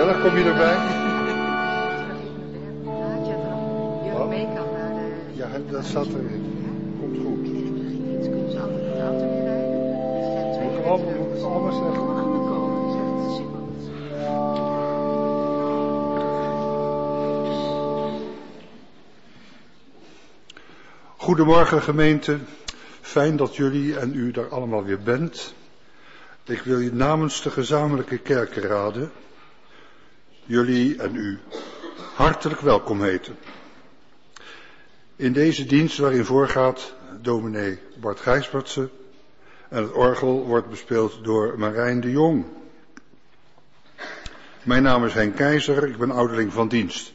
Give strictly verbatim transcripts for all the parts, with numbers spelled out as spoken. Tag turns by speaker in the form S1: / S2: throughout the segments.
S1: gezellig, kom je erbij?
S2: Jurk mee kan naar de...
S1: Ja, dat staat erin. Komt goed.
S2: Kunnen ze allemaal in de auto weer rijden?
S1: Moet ik allemaal, moet ik allemaal zeggen?
S2: Allemaal komen, dat is echt super.
S1: Goedemorgen gemeente, fijn dat jullie en u daar allemaal weer bent. Ik wil je namens de gezamenlijke kerkenraden, jullie en u, hartelijk welkom heten. In deze dienst waarin voorgaat dominee Bart Gijsbertse en het orgel wordt bespeeld door Marijn de Jong. Mijn naam is Henk Keizer, ik ben ouderling van dienst.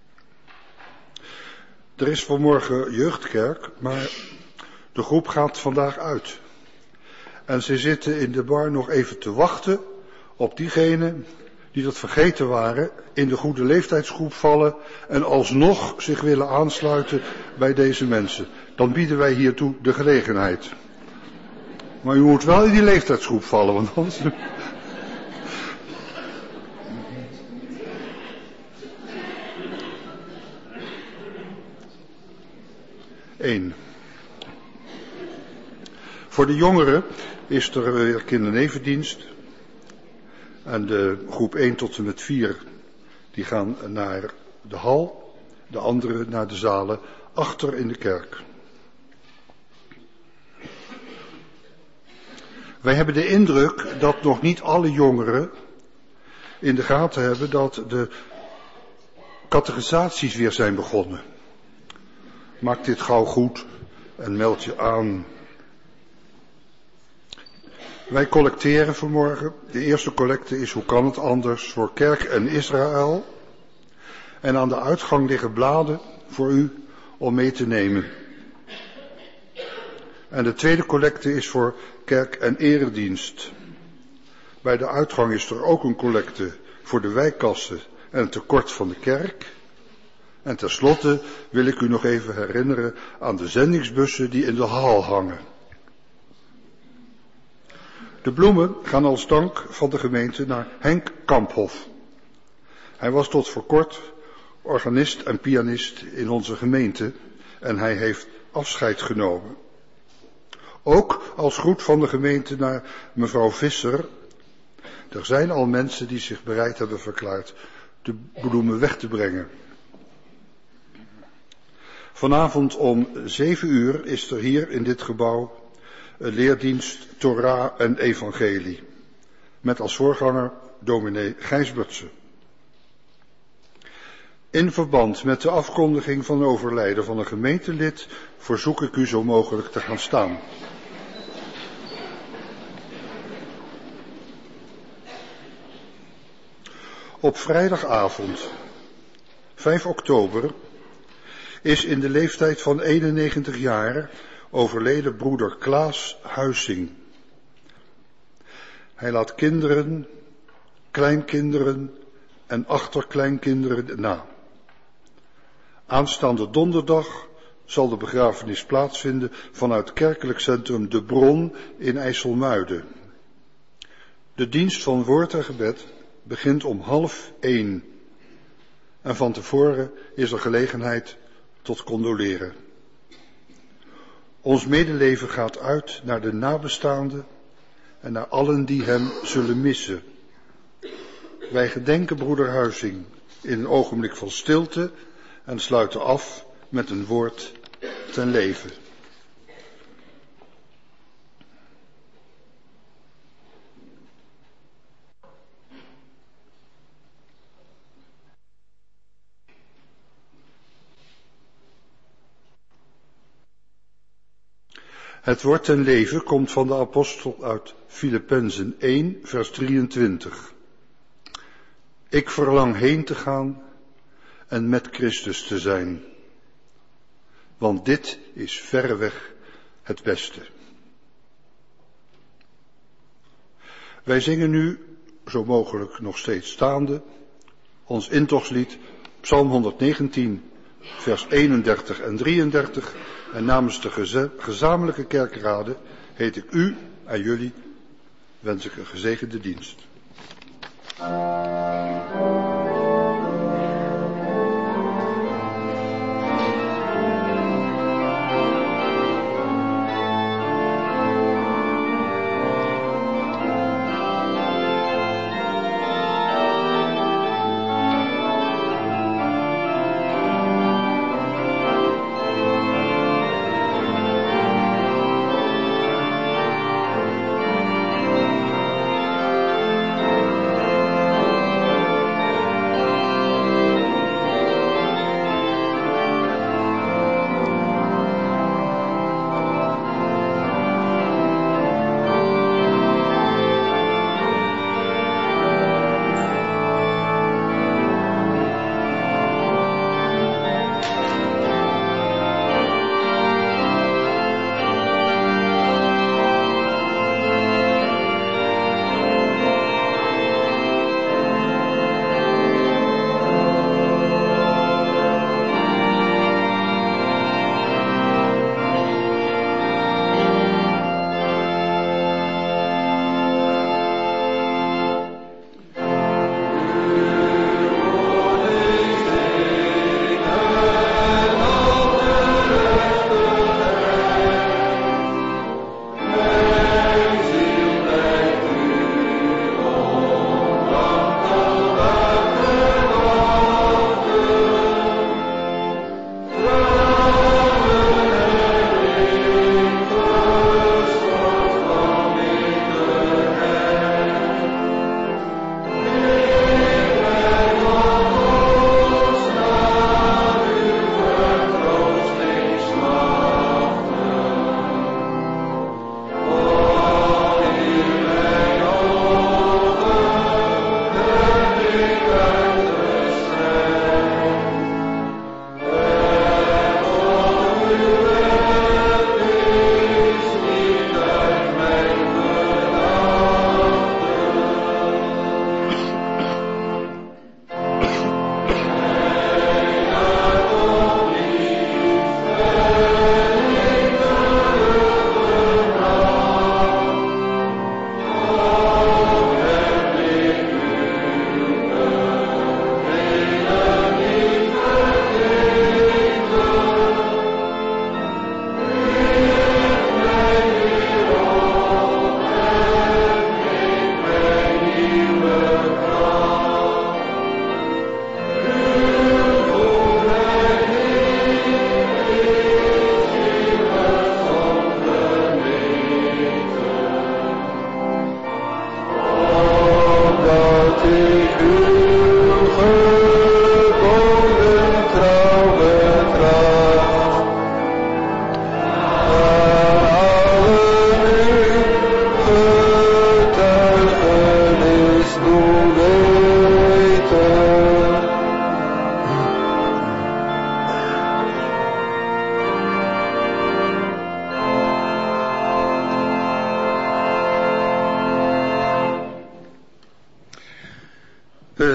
S1: Er is vanmorgen jeugdkerk, maar de groep gaat vandaag uit. En ze zitten in de bar nog even te wachten op diegenen die dat vergeten waren, in de goede leeftijdsgroep vallen en alsnog zich willen aansluiten bij deze mensen. Dan bieden wij hiertoe de gelegenheid. Maar u moet wel in die leeftijdsgroep vallen, want anders... Eén. Voor de jongeren is er weer kindernevendienst. En de groep één tot en met vier, die gaan naar de hal. De anderen naar de zalen achter in de kerk. Wij hebben de indruk dat nog niet alle jongeren in de gaten hebben dat de catechisaties weer zijn begonnen. Maak dit gauw goed en meld je aan. Wij collecteren vanmorgen. De eerste collecte is, hoe kan het anders, voor Kerk en Israël. En aan de uitgang liggen bladen voor u om mee te nemen. En de tweede collecte is voor Kerk en Eredienst. Bij de uitgang is er ook een collecte voor de wijkkassen en het tekort van de kerk. En tenslotte wil ik u nog even herinneren aan de zendingsbussen die in de hal hangen. De bloemen gaan als dank van de gemeente naar Henk Kamphoff. Hij was tot voor kort organist en pianist in onze gemeente en hij heeft afscheid genomen. Ook als groet van de gemeente naar mevrouw Visser. Er zijn al mensen die zich bereid hebben verklaard de bloemen weg te brengen. Vanavond om zeven uur is er hier in dit gebouw een leerdienst Torah en Evangelie. Met als voorganger dominee Gijsbertse. In verband met de afkondiging van overlijden van een gemeentelid verzoek ik u zo mogelijk te gaan staan. Op vrijdagavond, vijf oktober, is in de leeftijd van eenennegentig jaar overleden broeder Klaas Huizing. Hij laat kinderen, kleinkinderen en achterkleinkinderen na. Aanstaande donderdag zal de begrafenis plaatsvinden vanuit kerkelijk centrum De Bron in IJsselmuiden. De dienst van woord en gebed begint om half één. En van tevoren is er gelegenheid tot condoleren. Ons medeleven gaat uit naar de nabestaanden en naar allen die hem zullen missen. Wij gedenken broeder Huizing in een ogenblik van stilte en sluiten af met een woord ten leven. Het woord ten leven komt van de apostel uit Filippenzen één, vers drieëntwintig. Ik verlang heen te gaan en met Christus te zijn. Want dit is verreweg het beste. Wij zingen nu, zo mogelijk nog steeds staande, ons intochtslied Psalm honderdnegentien, vers eenendertig en drieëndertig. En namens de geze- gezamenlijke kerkraden heet ik u en jullie, wens ik een gezegende dienst.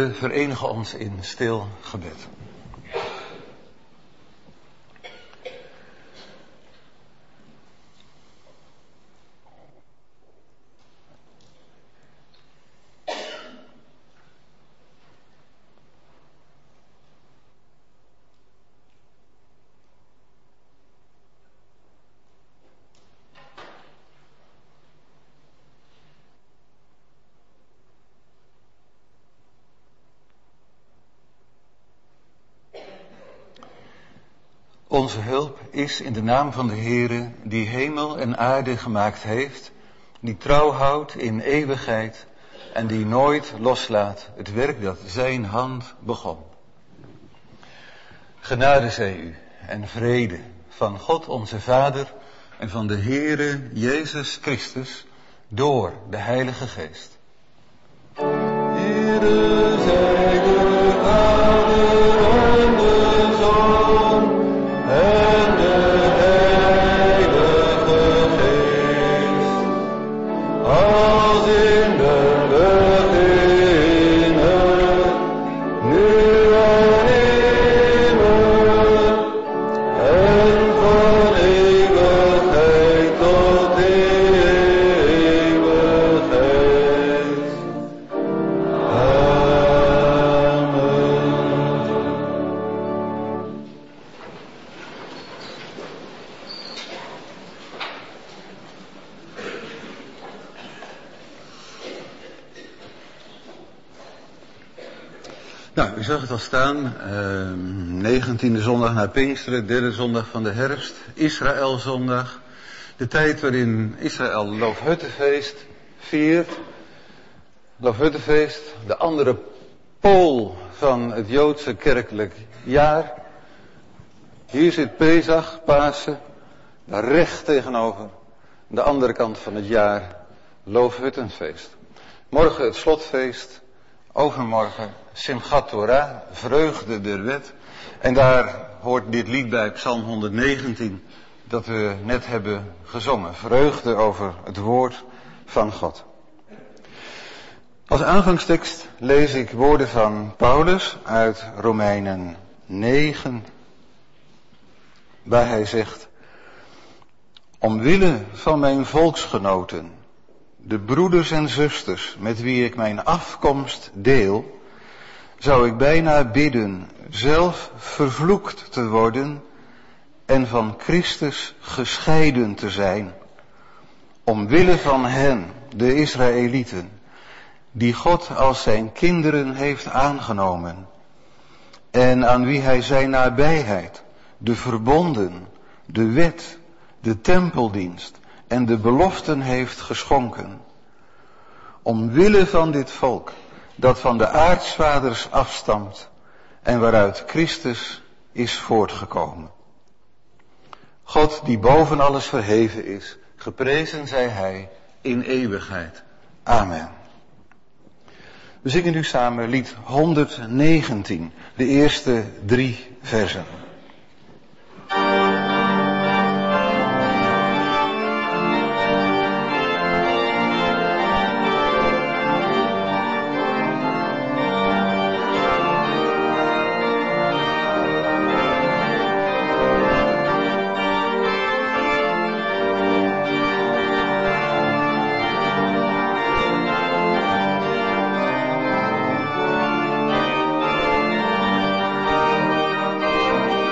S3: We verenigen ons in stil gebed. Onze hulp is in de naam van de Heere, die hemel en aarde gemaakt heeft, die trouw houdt in eeuwigheid en die nooit loslaat het werk dat zijn hand begon. Genade zij u en vrede van God onze Vader en van de Heere Jezus Christus door de Heilige Geest. Heere zij de Vader en de Zoon en de Heilige Geest, als in den beginne, nu en eeuwig, en van eeuwigheid tot eeuwigheid. Nou, u zag het al staan, uh, negentiende zondag na Pinksteren, derde zondag van de herfst, Israëlzondag. De tijd waarin Israël Loofhuttenfeest viert. Loofhuttenfeest, de andere pool van het Joodse kerkelijk jaar. Hier zit Pesach, Pasen, daar recht tegenover, de andere kant van het jaar, Loofhuttenfeest. Morgen het slotfeest, overmorgen Simchat Torah, vreugde der wet. En daar hoort dit lied bij, Psalm honderdnegentien, dat we net hebben gezongen. Vreugde over het woord van God. Als aanvangstekst lees ik woorden van Paulus uit Romeinen negen, waar hij zegt: omwille van mijn volksgenoten, de broeders en zusters met wie ik mijn afkomst deel, zou ik bijna bidden zelf vervloekt te worden en van Christus gescheiden te zijn, omwille van hen, de Israëlieten, die God als zijn kinderen heeft aangenomen en aan wie hij zijn nabijheid, de verbonden, de wet, de tempeldienst en de beloften heeft geschonken. Omwille van dit volk, dat van de aartsvaders afstamt en waaruit Christus is voortgekomen. God die boven alles verheven is, geprezen zij hij in eeuwigheid. Amen. We zingen nu samen lied honderdnegentien, de eerste drie versen.
S4: Thank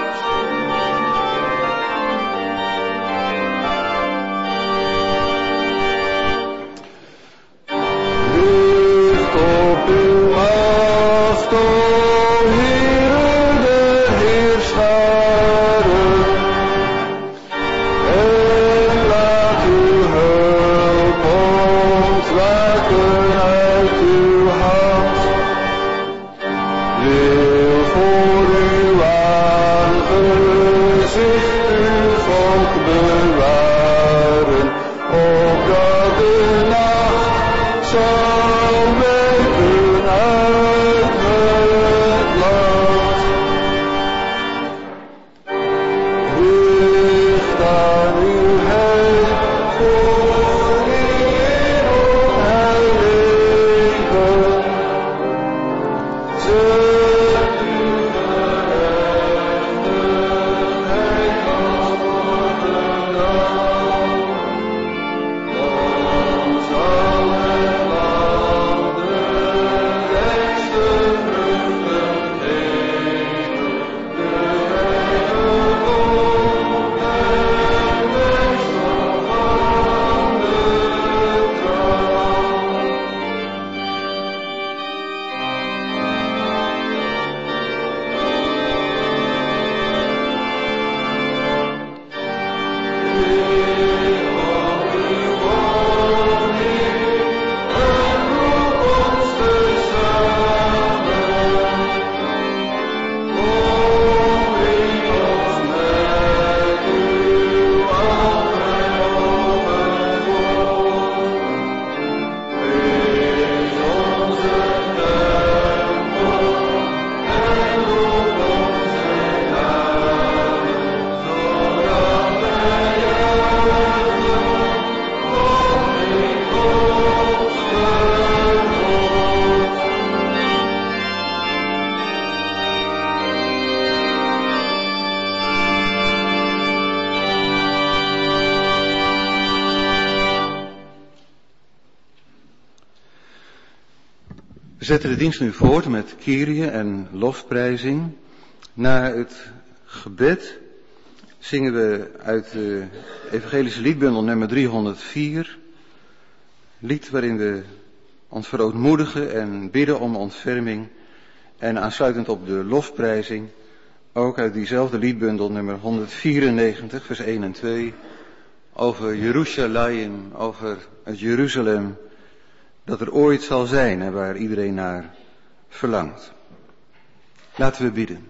S3: We zetten de dienst nu voort met Kyrie en lofprijzing. Na het gebed zingen we uit de evangelische liedbundel nummer driehonderdvier. Lied waarin we ons verootmoedigen en bidden om ontferming. En aansluitend op de lofprijzing ook uit diezelfde liedbundel nummer honderdvierennegentig, vers één en twee. Over Jeruzalem, over het Jeruzalem dat er ooit zal zijn en waar iedereen naar verlangt. Laten we bidden.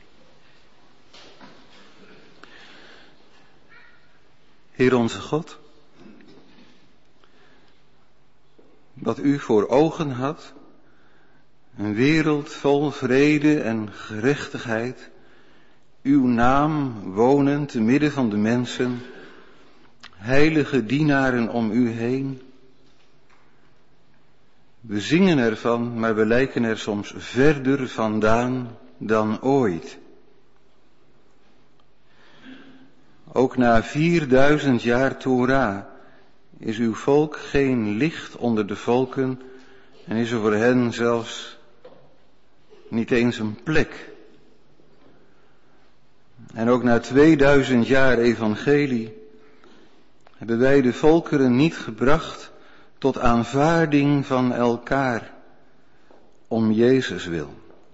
S3: Heer onze God, wat u voor ogen had, een wereld vol vrede en gerechtigheid, uw naam wonen te midden van de mensen, heilige dienaren om u heen. We zingen ervan, maar we lijken er soms verder vandaan dan ooit. Ook na vierduizend jaar Torah is uw volk geen licht onder de volken en is er voor hen zelfs niet eens een plek. En ook na tweeduizend jaar evangelie hebben wij de volkeren niet gebracht tot aanvaarding van elkaar om Jezus wil.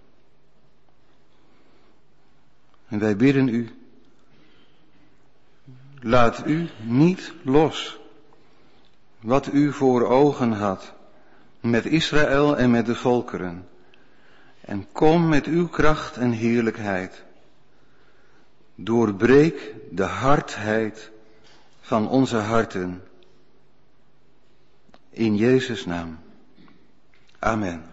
S3: En wij bidden u, laat u niet los wat u voor ogen had met Israël en met de volkeren. En kom met uw kracht en heerlijkheid. Doorbreek de hardheid van onze harten. In Jezus' naam. Amen.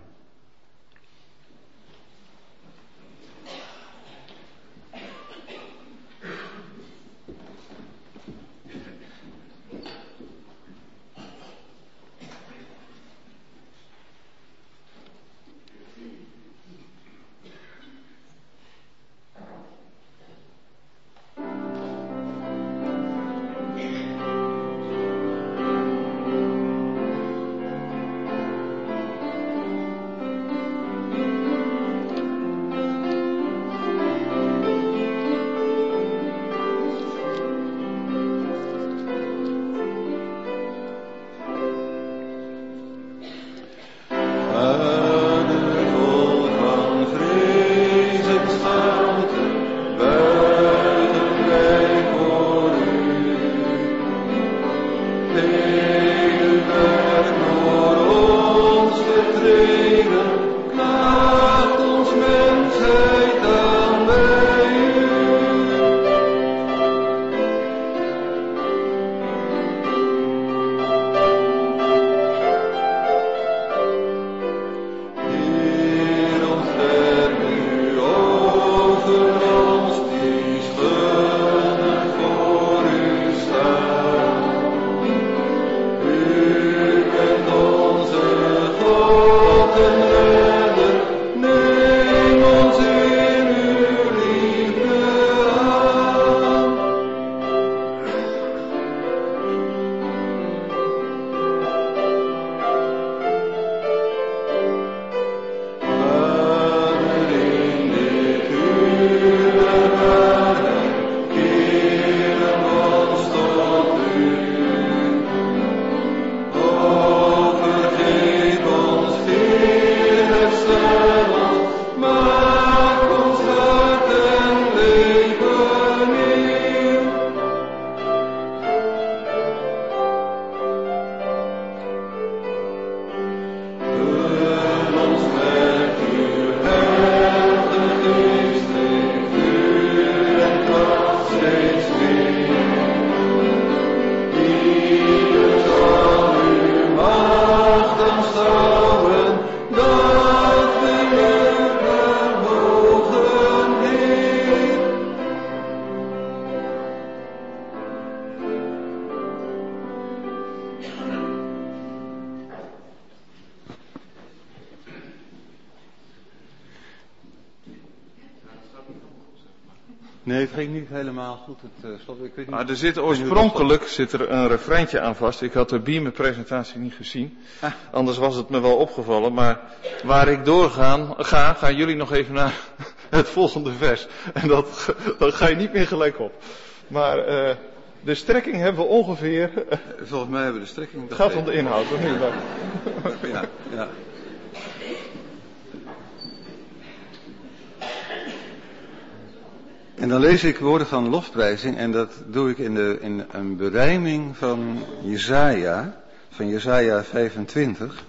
S3: Nee, het ging niet helemaal goed. Het, uh, stop, ik weet niet.
S4: Maar er zit oorspronkelijk zit er een refreintje aan vast. Ik had de Beamer-presentatie niet gezien. Ah. Anders was het me wel opgevallen. Maar waar ik doorgaan, ga, gaan jullie nog even naar het volgende vers. En dat, dat ga je niet meer gelijk op. Maar uh, de strekking hebben we ongeveer. Uh,
S3: Volgens mij hebben we de strekking.
S4: Het gaat om de inhoud. Of niet?
S3: Ja, ja. En dan lees ik woorden van lofprijzing en dat doe ik in, de, in een berijming van Jesaja, van Jesaja vijfentwintig.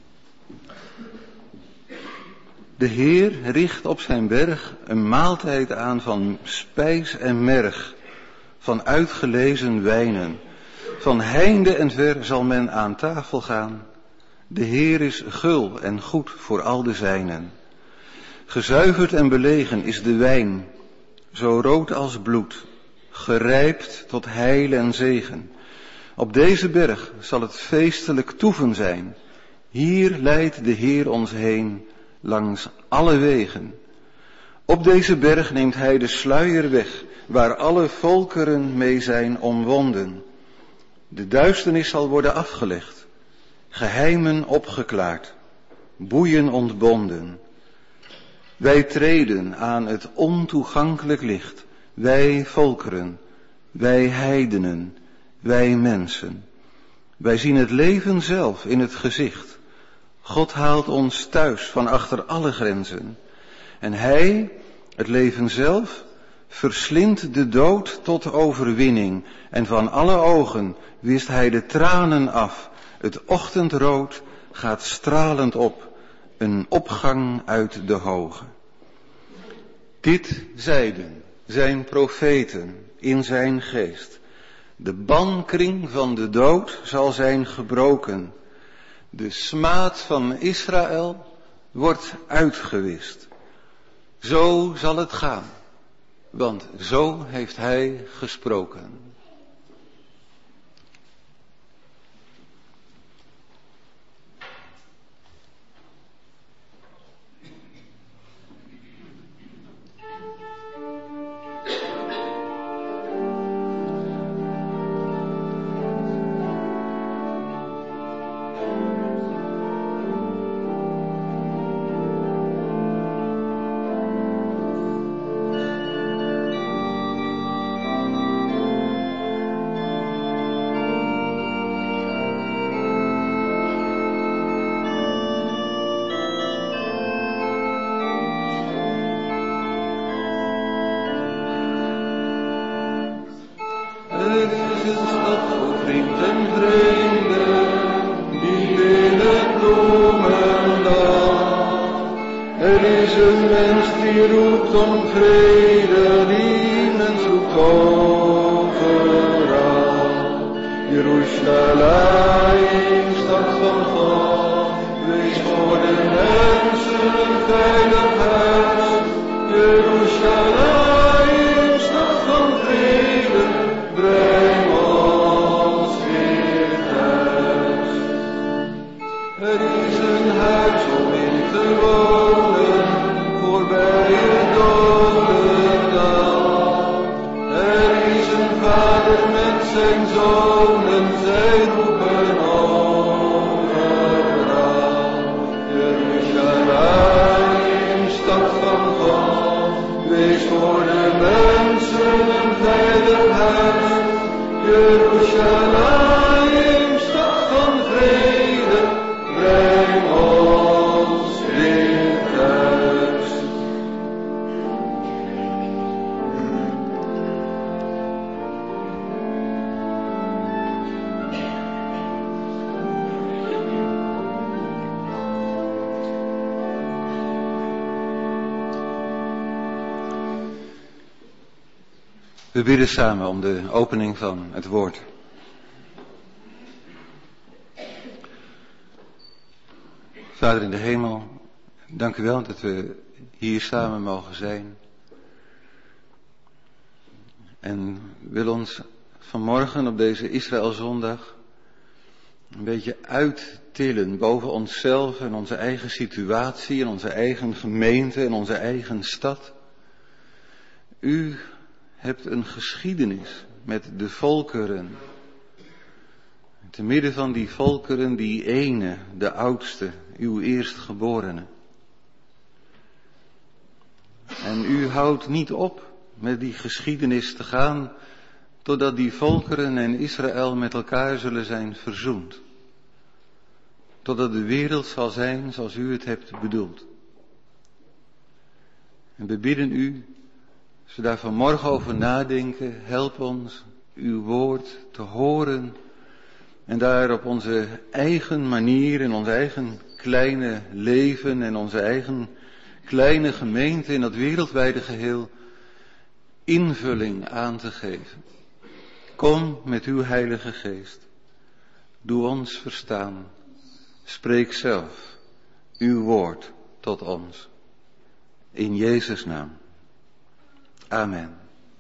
S3: De Heer richt op zijn berg een maaltijd aan van spijs en merg, van uitgelezen wijnen. Van heinde en ver zal men aan tafel gaan. De Heer is gul en goed voor al de zijnen. Gezuiverd en belegen is de wijn, zo rood als bloed, gerijpt tot heil en zegen. Op deze berg zal het feestelijk toeven zijn. Hier leidt de Heer ons heen, langs alle wegen. Op deze berg neemt hij de sluier weg, waar alle volkeren mee zijn omwonden. De duisternis zal worden afgelegd, geheimen opgeklaard, boeien ontbonden. Wij treden aan het ontoegankelijk licht, wij volkeren, wij heidenen, wij mensen. Wij zien het leven zelf in het gezicht. God haalt ons thuis van achter alle grenzen. En hij, het leven zelf, verslindt de dood tot overwinning. En van alle ogen wist hij de tranen af. Het ochtendrood gaat stralend op. Een opgang uit de hoge. Dit zeiden zijn profeten in zijn geest. De bankring van de dood zal zijn gebroken. De smaad van Israël wordt uitgewist. Zo zal het gaan, want zo heeft hij gesproken. We bidden samen om de opening van het woord. Vader in de hemel, dank u wel dat we hier samen mogen zijn. En wil ons vanmorgen op deze Israëlzondag een beetje uittillen boven onszelf en onze eigen situatie en onze eigen gemeente en onze eigen stad. U hebt een geschiedenis met de volkeren. Te midden van die volkeren, die ene, de oudste, uw eerstgeborene. En u houdt niet op met die geschiedenis te gaan, totdat die volkeren en Israël met elkaar zullen zijn verzoend. Totdat de wereld zal zijn zoals u het hebt bedoeld. En we bidden u, als we daar vanmorgen over nadenken, help ons uw woord te horen en daar op onze eigen manier, in ons eigen kleine leven en onze eigen kleine gemeente in dat wereldwijde geheel invulling aan te geven. Kom met uw Heilige Geest. Doe ons verstaan. Spreek zelf uw woord tot ons. In Jezus' naam. Amen.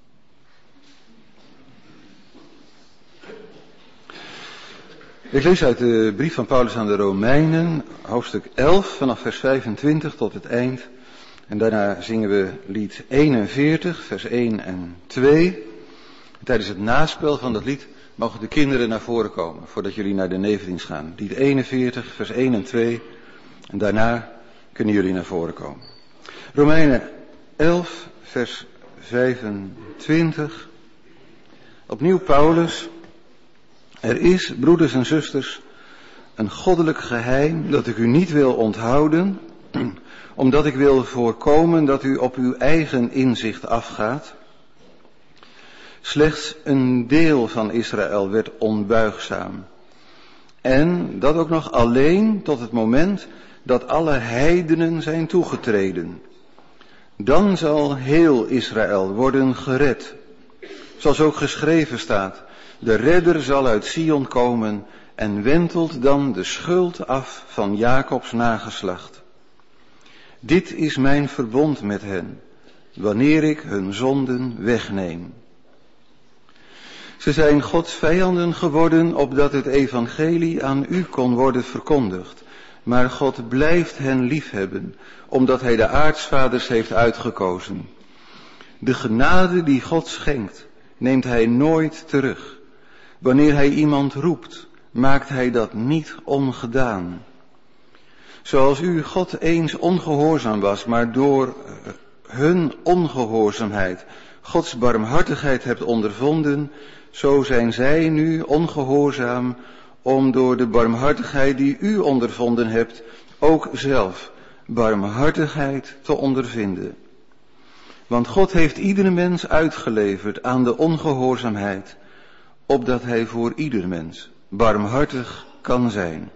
S3: Ik lees uit de brief van Paulus aan de Romeinen, hoofdstuk elf, vanaf vers vijfentwintig tot het eind. En daarna zingen we lied eenenveertig, vers één en twee. Tijdens het naspel van dat lied mogen de kinderen naar voren komen, voordat jullie naar de nevendienst gaan. Lied eenenveertig, vers één en twee. En daarna kunnen jullie naar voren komen. Romeinen elf, vers vijfentwintig. Opnieuw Paulus. Er is, broeders en zusters, een goddelijk geheim dat ik u niet wil onthouden, omdat ik wil voorkomen dat u op uw eigen inzicht afgaat. Slechts een deel van Israël werd onbuigzaam. En dat ook nog alleen tot het moment dat alle heidenen zijn toegetreden. Dan zal heel Israël worden gered. Zoals ook geschreven staat, de redder zal uit Sion komen en wentelt dan de schuld af van Jacobs nageslacht. Dit is mijn verbond met hen, wanneer ik hun zonden wegneem. Ze zijn Gods vijanden geworden, opdat het evangelie aan u kon worden verkondigd. Maar God blijft hen liefhebben, omdat hij de aartsvaders heeft uitgekozen. De genade die God schenkt, neemt hij nooit terug. Wanneer hij iemand roept, maakt hij dat niet ongedaan. Zoals u God eens ongehoorzaam was, maar door hun ongehoorzaamheid Gods barmhartigheid hebt ondervonden, zo zijn zij nu ongehoorzaam om door de barmhartigheid die u ondervonden hebt, ook zelf barmhartigheid te ondervinden. Want God heeft iedere mens uitgeleverd aan de ongehoorzaamheid, opdat hij voor ieder mens barmhartig kan zijn.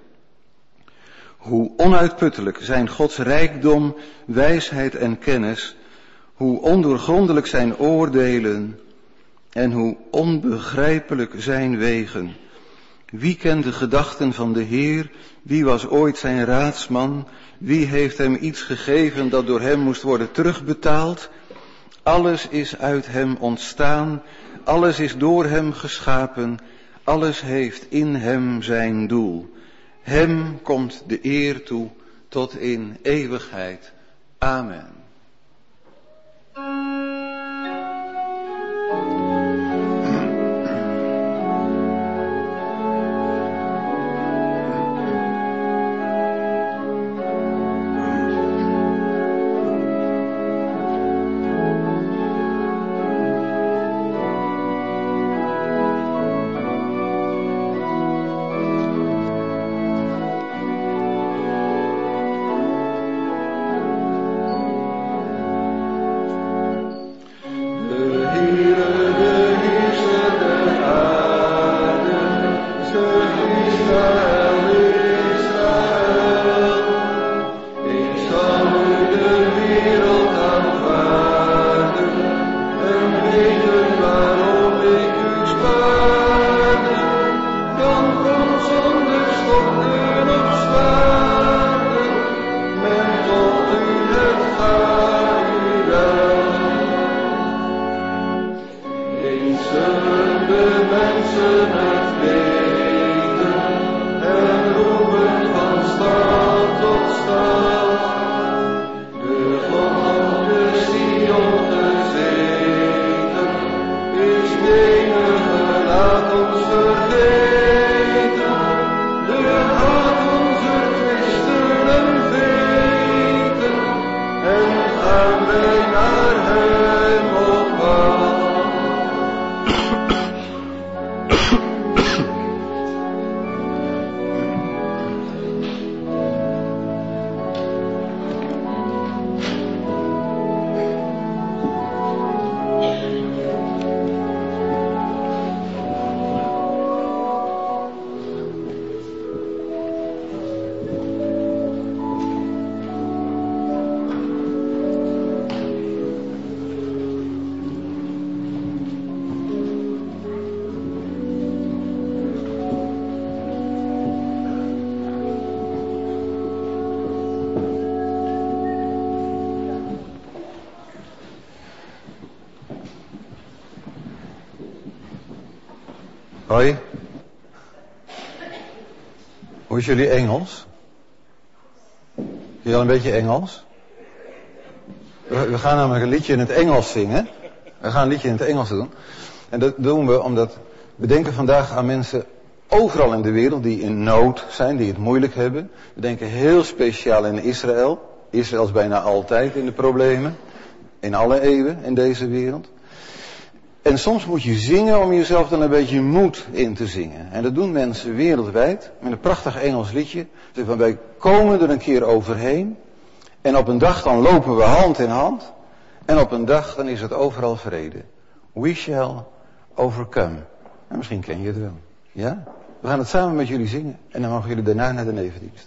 S3: Hoe onuitputtelijk zijn Gods rijkdom, wijsheid en kennis, hoe ondoorgrondelijk zijn oordelen en hoe onbegrijpelijk zijn wegen. Wie kent de gedachten van de Heer? Wie was ooit zijn raadsman? Wie heeft hem iets gegeven dat door hem moest worden terugbetaald? Alles is uit hem ontstaan, alles is door hem geschapen, alles heeft in hem zijn doel. Hem komt de eer toe tot in eeuwigheid. Amen.
S5: Zullen de mensen het weten
S3: Hoi. Hoe is jullie Engels? Jullie al een beetje Engels? We, we gaan namelijk een liedje in het Engels zingen. We gaan een liedje in het Engels doen. En dat doen we omdat we denken vandaag aan mensen overal in de wereld die in nood zijn, die het moeilijk hebben. We denken heel speciaal in Israël. Israël is bijna altijd in de problemen. In alle eeuwen in deze wereld. En soms moet je zingen om jezelf dan een beetje moed in te zingen. En dat doen mensen wereldwijd met een prachtig Engels liedje. Dus wij komen er een keer overheen. En op een dag dan lopen we hand in hand. En op een dag dan is het overal vrede. We shall overcome. En misschien ken je het wel. Ja? We gaan het samen met jullie zingen. En dan mogen jullie daarna naar de nevendienst.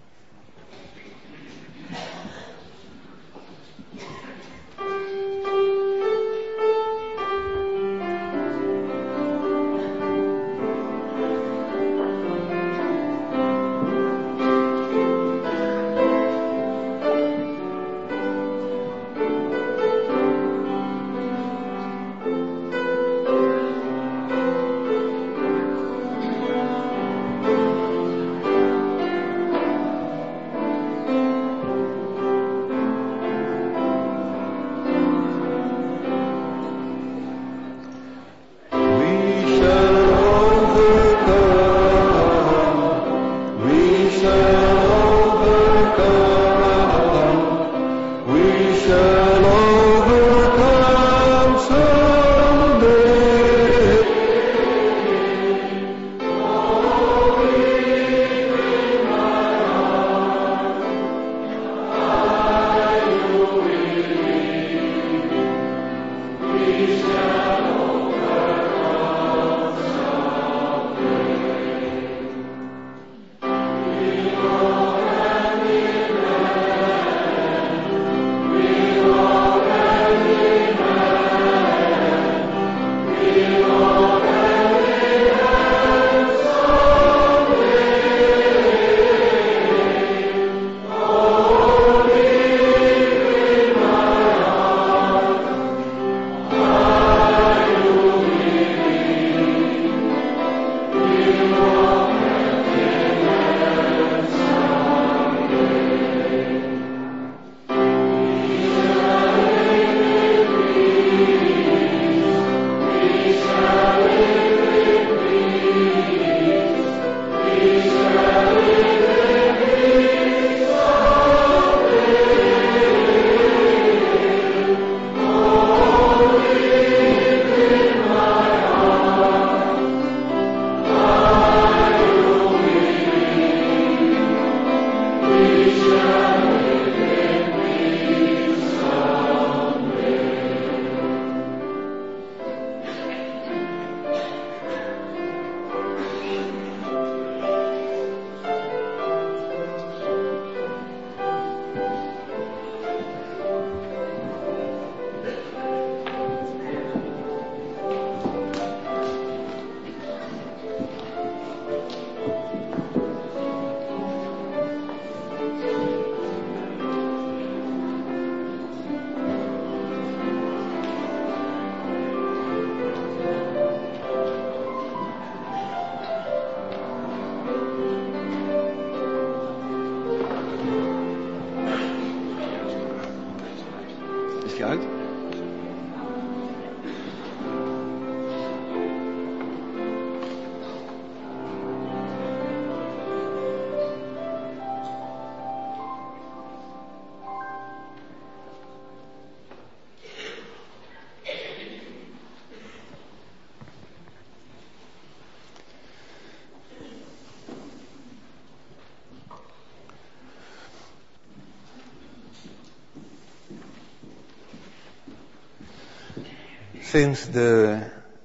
S3: Sinds de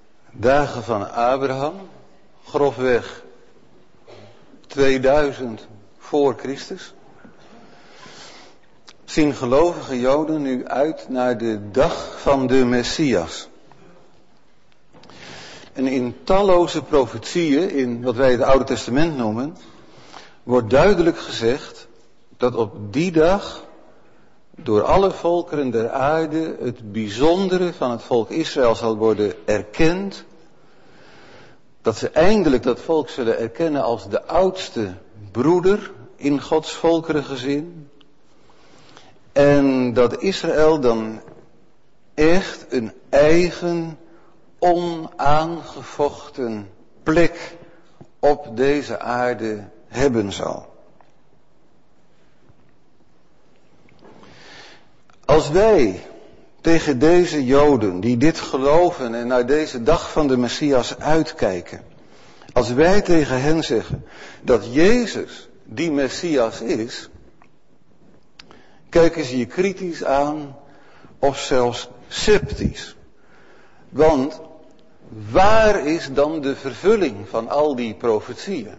S3: dagen van Abraham, grofweg tweeduizend voor Christus, zien gelovige Joden nu uit naar de dag van de Messias. En in talloze profetieën, in wat wij het Oude Testament noemen, wordt duidelijk gezegd dat op die dag door alle volkeren der aarde het bijzondere van het volk Israël zal worden erkend. Dat ze eindelijk dat volk zullen erkennen als de oudste broeder in Gods volkerengezin. En dat Israël dan echt een eigen, onaangevochten plek op deze aarde hebben zal. Als wij tegen deze Joden die dit geloven en naar deze dag van de Messias uitkijken, als wij tegen hen zeggen dat Jezus die Messias is, kijken ze je kritisch aan of zelfs sceptisch. Want waar is dan de vervulling van al die profetieën?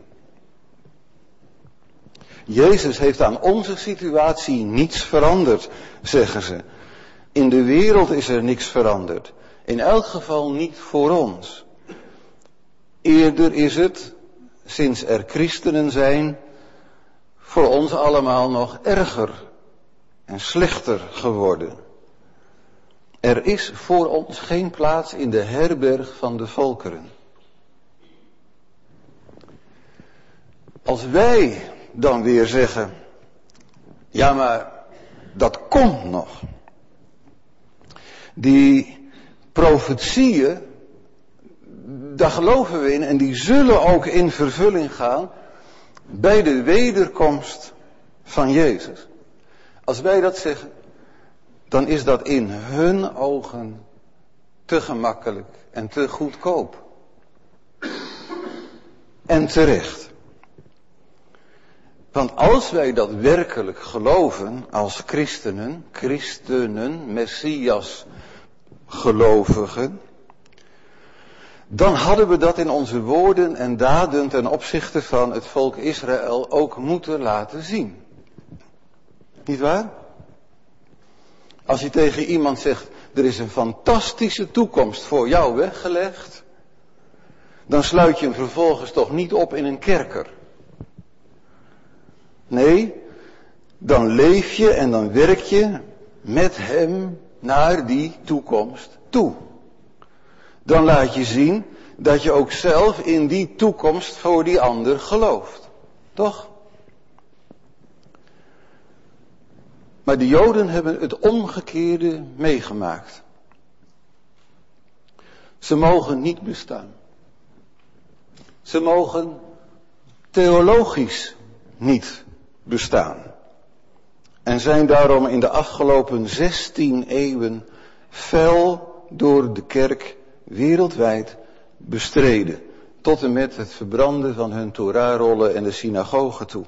S3: Jezus heeft aan onze situatie niets veranderd, zeggen ze. In de wereld is er niks veranderd. In elk geval niet voor ons. Eerder is het, sinds er christenen zijn, voor ons allemaal nog erger en slechter geworden. Er is voor ons geen plaats in de herberg van de volkeren. Als wij dan weer zeggen, ja maar dat komt nog. Die profetieën, daar geloven we in en die zullen ook in vervulling gaan bij de wederkomst van Jezus. Als wij dat zeggen, dan is dat in hun ogen te gemakkelijk en te goedkoop. En terecht. Want als wij dat werkelijk geloven als christenen, christenen, Messias gelovigen, dan hadden we dat in onze woorden en daden ten opzichte van het volk Israël ook moeten laten zien. Niet waar? Als je tegen iemand zegt, er is een fantastische toekomst voor jou weggelegd, dan sluit je hem vervolgens toch niet op in een kerker. Nee, dan leef je en dan werk je met hem naar die toekomst toe. Dan laat je zien dat je ook zelf in die toekomst voor die ander gelooft. Toch? Maar de Joden hebben het omgekeerde meegemaakt. Ze mogen niet bestaan. Ze mogen theologisch niet bestaan. En zijn daarom in de afgelopen zestien eeuwen fel door de kerk wereldwijd bestreden. Tot en met het verbranden van hun Torahrollen en de synagogen toe.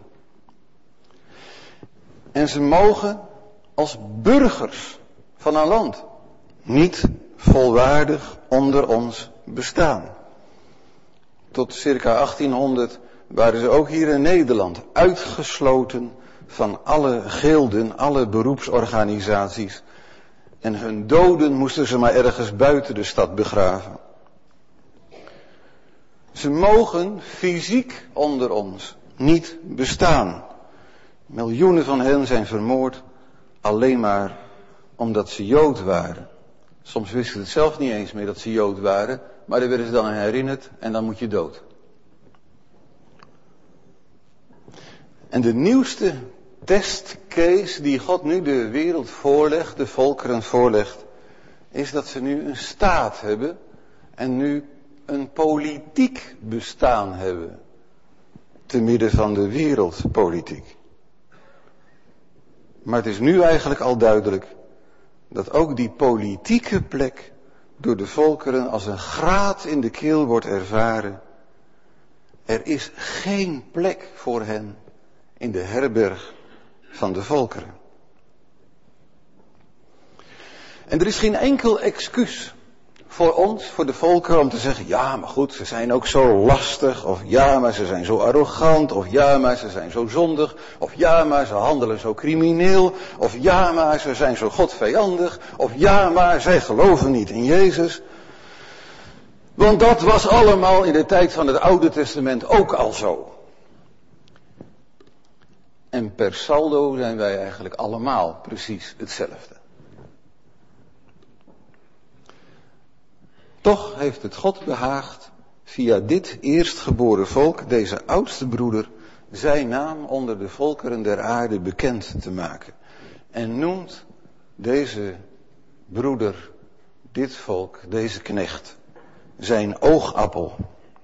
S3: En ze mogen als burgers van een land niet volwaardig onder ons bestaan. Tot circa achttienhonderd waren ze ook hier in Nederland uitgesloten van alle gilden, alle beroepsorganisaties. En hun doden moesten ze maar ergens buiten de stad begraven. Ze mogen fysiek onder ons niet bestaan. Miljoenen van hen zijn vermoord alleen maar omdat ze Jood waren. Soms wisten ze het zelf niet eens meer dat ze Jood waren, maar daar werden ze dan aan herinnerd en dan moet je dood. En de nieuwste testcase die God nu de wereld voorlegt, de volkeren voorlegt, is dat ze nu een staat hebben en nu een politiek bestaan hebben. Te midden van de wereldpolitiek. Maar het is nu eigenlijk al duidelijk dat ook die politieke plek door de volkeren als een graat in de keel wordt ervaren. Er is geen plek voor hen in de herberg van de volkeren. En er is geen enkel excuus voor ons, voor de volkeren, om te zeggen, ja, maar goed, ze zijn ook zo lastig, of ja, maar ze zijn zo arrogant, of ja, maar ze zijn zo zondig, of ja, maar ze handelen zo crimineel, of ja, maar ze zijn zo godvijandig, of ja, maar zij geloven niet in Jezus. Want dat was allemaal in de tijd van het Oude Testament ook al zo. En per saldo zijn wij eigenlijk allemaal precies hetzelfde. Toch heeft het God behaagd via dit eerstgeboren volk, deze oudste broeder, zijn naam onder de volkeren der aarde bekend te maken. En noemt deze broeder, dit volk, deze knecht, zijn oogappel.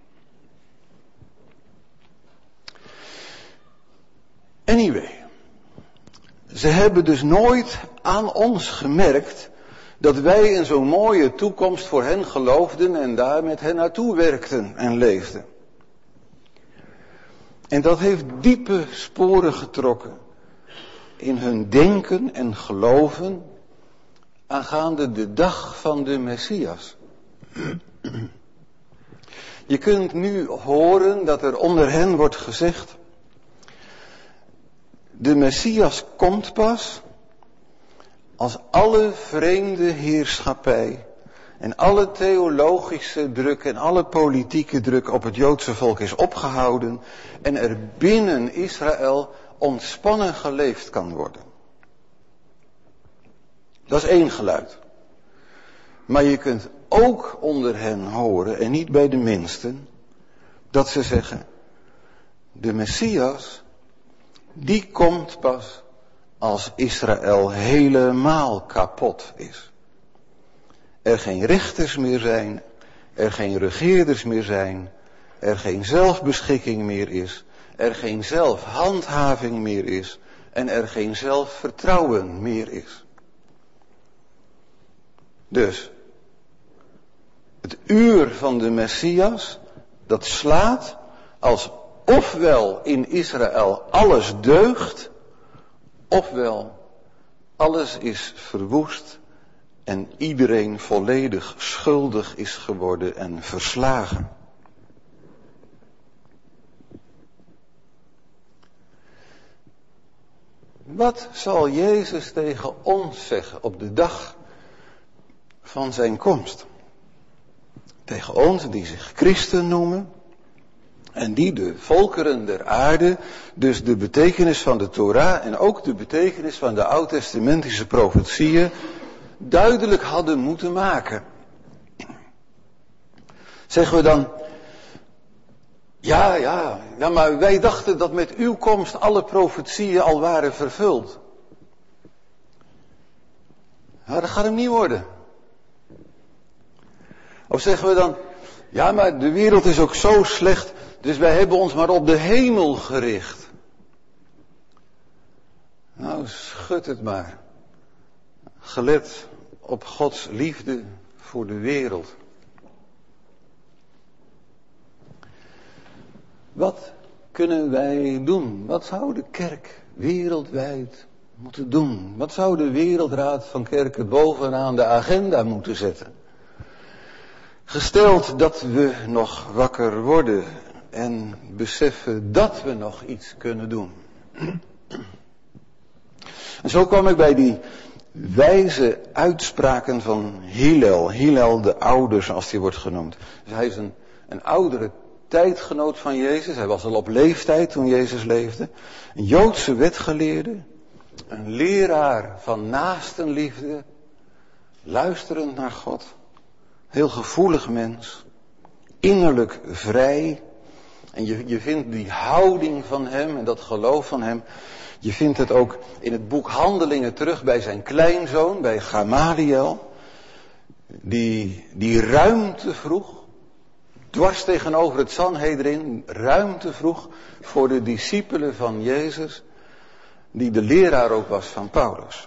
S3: Anyway, ze hebben dus nooit aan ons gemerkt dat wij in zo'n mooie toekomst voor hen geloofden en daar met hen naartoe werkten en leefden. En dat heeft diepe sporen getrokken in hun denken en geloven aangaande de dag van de Messias. Je kunt nu horen dat er onder hen wordt gezegd: de Messias komt pas als alle vreemde heerschappij en alle theologische druk en alle politieke druk op het Joodse volk is opgehouden en er binnen Israël ontspannen geleefd kan worden. Dat is één geluid. Maar je kunt ook onder hen horen, en niet bij de minsten, dat ze zeggen: de Messias, die komt pas als Israël helemaal kapot is. Er geen rechters meer zijn, er geen regeerders meer zijn, er geen zelfbeschikking meer is, er geen zelfhandhaving meer is en er geen zelfvertrouwen meer is. Dus, het uur van de Messias, dat slaat als ofwel in Israël alles deugt, ofwel alles is verwoest en iedereen volledig schuldig is geworden en verslagen. Wat zal Jezus tegen ons zeggen op de dag van zijn komst? Tegen ons die zich christen noemen en die de volkeren der aarde, dus de betekenis van de Torah en ook de betekenis van de oud-testamentische profetieën duidelijk hadden moeten maken. Zeggen we dan: ja, ja, ja, maar wij dachten dat met uw komst alle profetieën al waren vervuld. Ja, dat gaat hem niet worden. Of zeggen we dan: ja, maar de wereld is ook zo slecht, dus wij hebben ons maar op de hemel gericht. Nou, schud het maar. Gelet op Gods liefde voor de wereld. Wat kunnen wij doen? Wat zou de kerk wereldwijd moeten doen? Wat zou de Wereldraad van Kerken bovenaan de agenda moeten zetten? Gesteld dat we nog wakker worden en beseffen dat we nog iets kunnen doen. En zo kwam ik bij die wijze uitspraken van Hillel. Hillel de oude, zoals hij wordt genoemd. Dus hij is een, een oudere tijdgenoot van Jezus. Hij was al op leeftijd toen Jezus leefde. Een Joodse wetgeleerde. Een leraar van naastenliefde. Luisterend naar God. Heel gevoelig mens. Innerlijk vrij. En je, je vindt die houding van hem en dat geloof van hem. Je vindt het ook in het boek Handelingen terug bij zijn kleinzoon, bij Gamaliel. Die, die ruimte vroeg. Dwars tegenover het Sanhedrin, ruimte vroeg voor de discipelen van Jezus, die de leraar ook was van Paulus.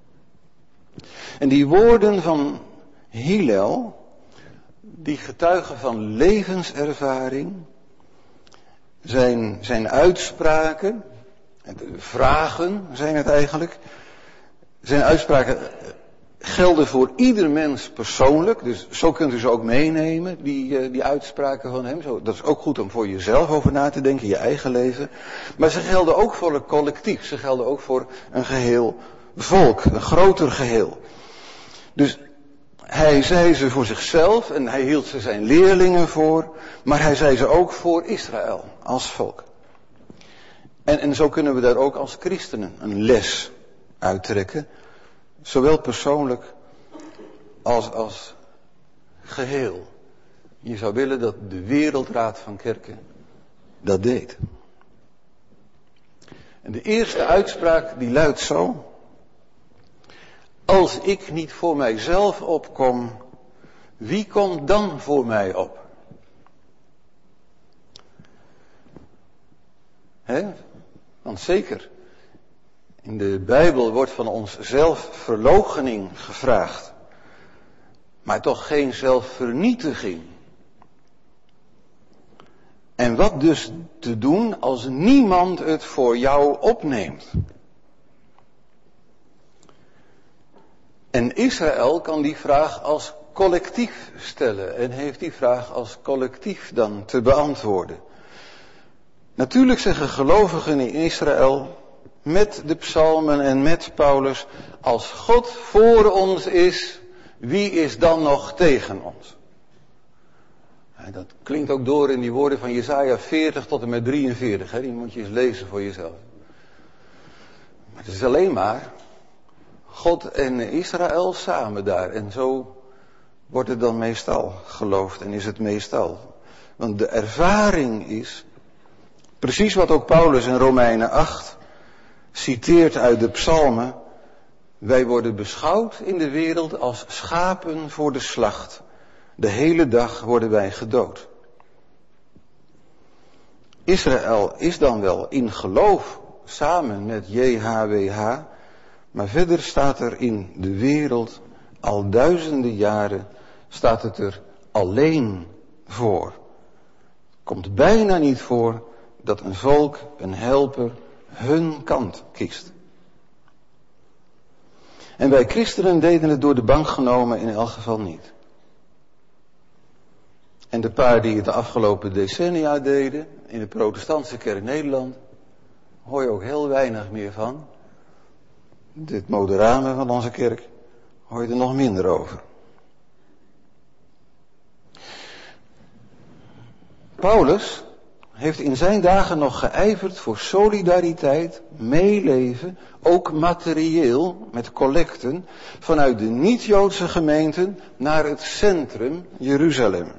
S3: En die woorden van Hillel, die getuigen van levenservaring, zijn, zijn uitspraken, vragen zijn het eigenlijk, zijn uitspraken gelden voor ieder mens persoonlijk, dus zo kunt u ze ook meenemen, die, die uitspraken van hem. Zo, dat is ook goed om voor jezelf over na te denken, je eigen leven. Maar ze gelden ook voor het collectief, ze gelden ook voor een geheel volk, een groter geheel. Dus hij zei ze voor zichzelf en hij hield ze zijn leerlingen voor, maar hij zei ze ook voor Israël als volk. En, en zo kunnen we daar ook als christenen een les uittrekken. Zowel persoonlijk als als geheel. Je zou willen dat de Wereldraad van Kerken dat deed. En de eerste uitspraak die luidt zo. Als ik niet voor mijzelf opkom, wie komt dan voor mij op? Hè? Want zeker, in de Bijbel wordt van ons zelfverloochening gevraagd. Maar toch geen zelfvernietiging. En wat dus te doen als niemand het voor jou opneemt? En Israël kan die vraag als collectief stellen en heeft die vraag als collectief dan te beantwoorden. Natuurlijk zeggen gelovigen in Israël met de psalmen en met Paulus, als God voor ons is, wie is dan nog tegen ons? En dat klinkt ook door in die woorden van Jesaja veertig tot en met drieënveertig. Hè? Die moet je eens lezen voor jezelf. Maar het is alleen maar God en Israël samen daar. En zo wordt het dan meestal geloofd en is het meestal. Want de ervaring is, precies wat ook Paulus in Romeinen acht citeert uit de psalmen. Wij worden beschouwd in de wereld als schapen voor de slacht. De hele dag worden wij gedood. Israël is dan wel in geloof samen met J H W H. Maar verder staat er in de wereld al duizenden jaren staat het er alleen voor. Komt bijna niet voor dat een volk, een helper, hun kant kiest. En wij christenen deden het door de bank genomen in elk geval niet. En de paar die het de afgelopen decennia deden, in de protestantse kerk Nederland, hoor je ook heel weinig meer van. Dit moderame van onze kerk, hoor je er nog minder over. Paulus heeft in zijn dagen nog geijverd voor solidariteit, meeleven, ook materieel, met collecten, vanuit de niet-Joodse gemeenten naar het centrum Jeruzalem.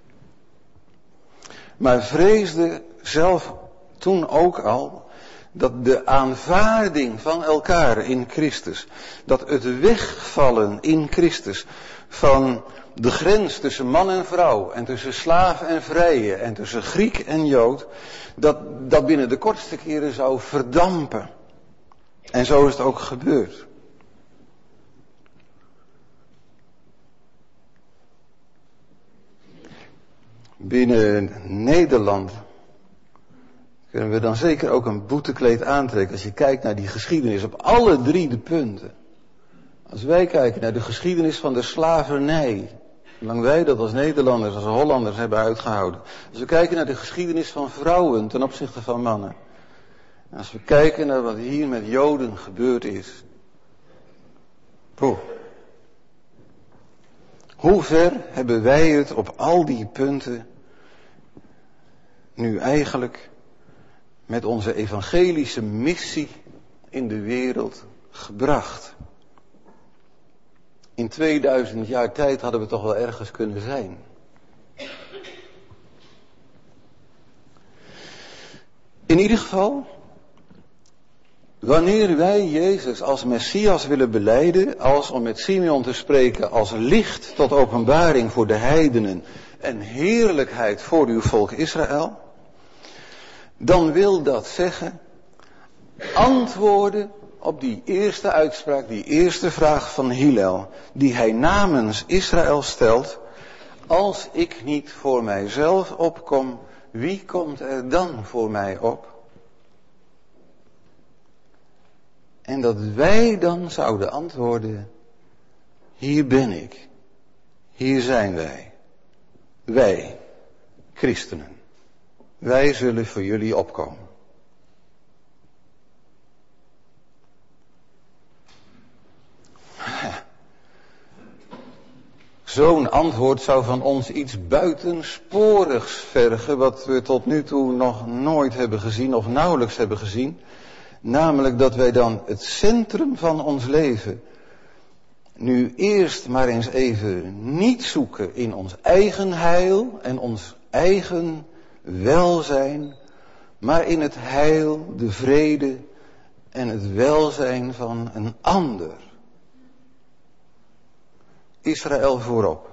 S3: Maar vreesde zelf toen ook al dat de aanvaarding van elkaar in Christus, dat het wegvallen in Christus van de grens tussen man en vrouw en tussen slaaf en vrije en tussen Griek en Jood, dat dat binnen de kortste keren zou verdampen. En zo is het ook gebeurd. Binnen Nederland kunnen we dan zeker ook een boetekleed aantrekken als je kijkt naar die geschiedenis op alle drie de punten. Als wij kijken naar de geschiedenis van de slavernij, hoe lang wij dat als Nederlanders, als Hollanders hebben uitgehouden. Als we kijken naar de geschiedenis van vrouwen ten opzichte van mannen. En als we kijken naar wat hier met Joden gebeurd is. Poeh. Hoe ver hebben wij het op al die punten nu eigenlijk met onze evangelische missie in de wereld gebracht? In tweeduizend jaar tijd hadden we toch wel ergens kunnen zijn. In ieder geval, wanneer wij Jezus als Messias willen belijden, als om met Simeon te spreken, als licht tot openbaring voor de heidenen en heerlijkheid voor uw volk Israël, dan wil dat zeggen, antwoorden op die eerste uitspraak, die eerste vraag van Hillel, die hij namens Israël stelt, als ik niet voor mijzelf opkom, wie komt er dan voor mij op? En dat wij dan zouden antwoorden, hier ben ik, hier zijn wij, wij, christenen, wij zullen voor jullie opkomen. Zo'n antwoord zou van ons iets buitensporigs vergen, wat we tot nu toe nog nooit hebben gezien of nauwelijks hebben gezien. Namelijk dat wij dan het centrum van ons leven nu eerst maar eens even niet zoeken in ons eigen heil en ons eigen welzijn, maar in het heil, de vrede en het welzijn van een ander. Israël voorop.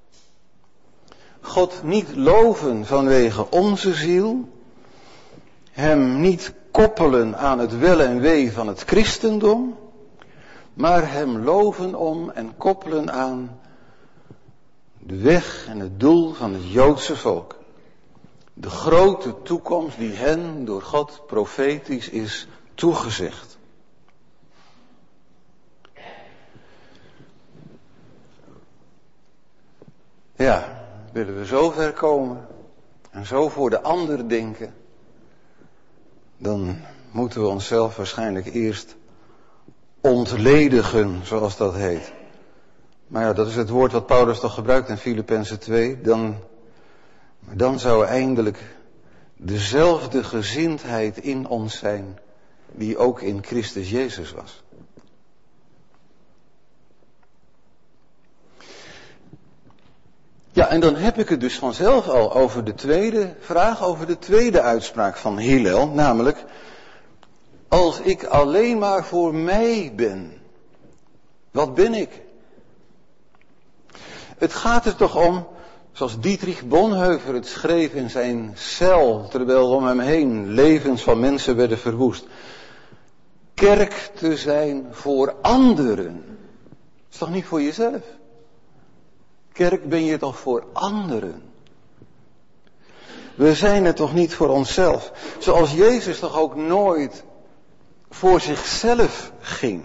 S3: God niet loven vanwege onze ziel, hem niet koppelen aan het wel en wee van het christendom, maar hem loven om en koppelen aan de weg en het doel van het Joodse volk. De grote toekomst die hen door God profetisch is toegezegd. Ja, willen we zo ver komen en zo voor de ander denken, dan moeten we onszelf waarschijnlijk eerst ontledigen, zoals dat heet. Maar ja, dat is het woord wat Paulus toch gebruikt in Filippenzen twee. Dan, dan zou eindelijk dezelfde gezindheid in ons zijn die ook in Christus Jezus was. Ja, en dan heb ik het dus vanzelf al over de tweede vraag, over de tweede uitspraak van Hillel, namelijk, als ik alleen maar voor mij ben, wat ben ik? Het gaat er toch om, zoals Dietrich Bonhoeffer het schreef in zijn cel, terwijl om hem heen levens van mensen werden verwoest. Kerk te zijn voor anderen. Dat is toch niet voor jezelf? Kerk ben je toch voor anderen? We zijn het toch niet voor onszelf? Zoals Jezus toch ook nooit voor zichzelf ging.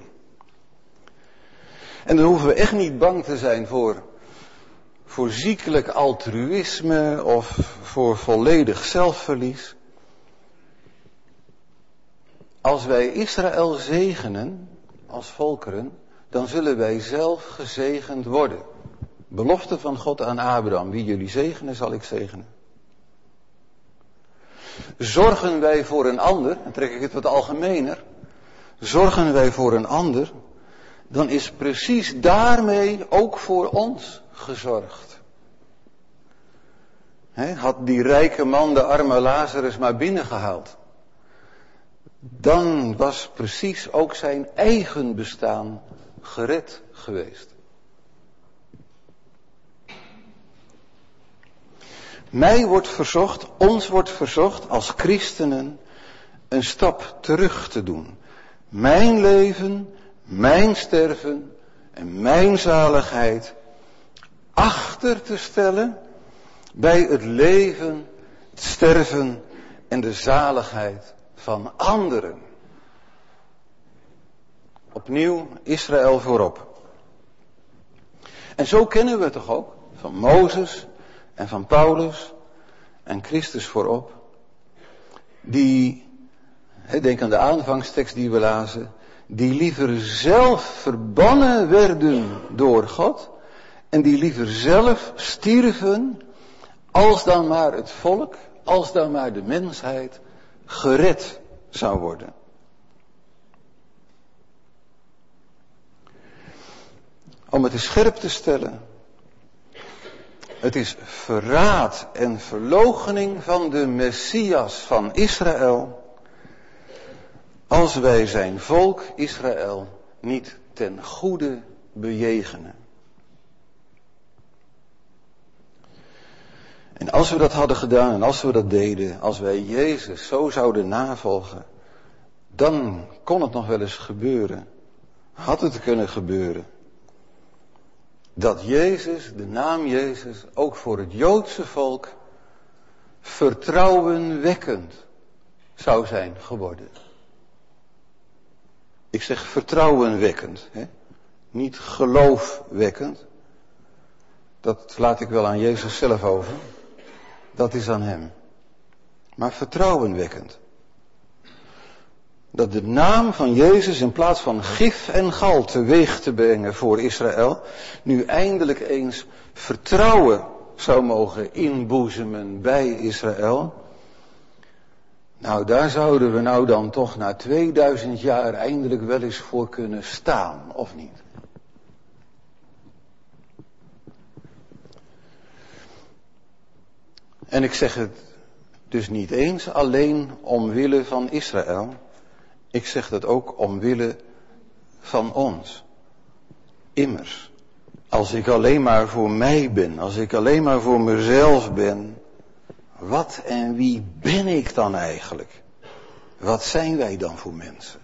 S3: En dan hoeven we echt niet bang te zijn voor, voor ziekelijk altruïsme of voor volledig zelfverlies. Als wij Israël zegenen als volkeren, dan zullen wij zelf gezegend worden. Belofte van God aan Abraham, wie jullie zegenen, zal ik zegenen. Zorgen wij voor een ander, dan trek ik het wat algemener. Zorgen wij voor een ander, dan is precies daarmee ook voor ons gezorgd. He, had die rijke man de arme Lazarus maar binnengehaald, dan was precies ook zijn eigen bestaan gered geweest. Mij wordt verzocht, ons wordt verzocht als christenen een stap terug te doen. Mijn leven, mijn sterven en mijn zaligheid achter te stellen bij het leven, het sterven en de zaligheid van anderen. Opnieuw Israël voorop. En zo kennen we het toch ook van Mozes en van Paulus en Christus voorop. Die, denk aan de aanvangstekst die we lazen, die liever zelf verbannen werden door God en die liever zelf stierven als dan maar het volk, als dan maar de mensheid gered zou worden. Om het eens scherp te stellen, het is verraad en verloochening van de Messias van Israël als wij zijn volk Israël niet ten goede bejegenen. En als we dat hadden gedaan en als we dat deden, als wij Jezus zo zouden navolgen, dan kon het nog wel eens gebeuren, had het kunnen gebeuren, dat Jezus, de naam Jezus, ook voor het Joodse volk vertrouwenwekkend zou zijn geworden. Ik zeg vertrouwenwekkend, hè? Niet geloofwekkend. Dat laat ik wel aan Jezus zelf over. Dat is aan hem. Maar vertrouwenwekkend. Dat de naam van Jezus in plaats van gif en gal teweeg te brengen voor Israël, nu eindelijk eens vertrouwen zou mogen inboezemen bij Israël. Nou, daar zouden we nou dan toch na tweeduizend jaar eindelijk wel eens voor kunnen staan, of niet? En ik zeg het dus niet eens alleen omwille van Israël. Ik zeg het ook omwille van ons. Immers, als ik alleen maar voor mij ben, als ik alleen maar voor mezelf ben, wat en wie ben ik dan eigenlijk? Wat zijn wij dan voor mensen?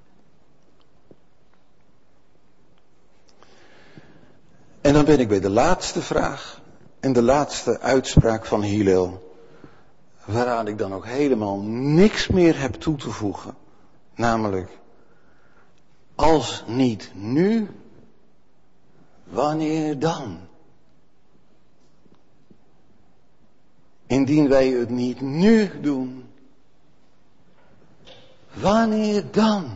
S3: En dan ben ik bij de laatste vraag en de laatste uitspraak van Hillel, waaraan ik dan ook helemaal niks meer heb toe te voegen. Namelijk, als niet nu, wanneer dan? Indien wij het niet nu doen, wanneer dan?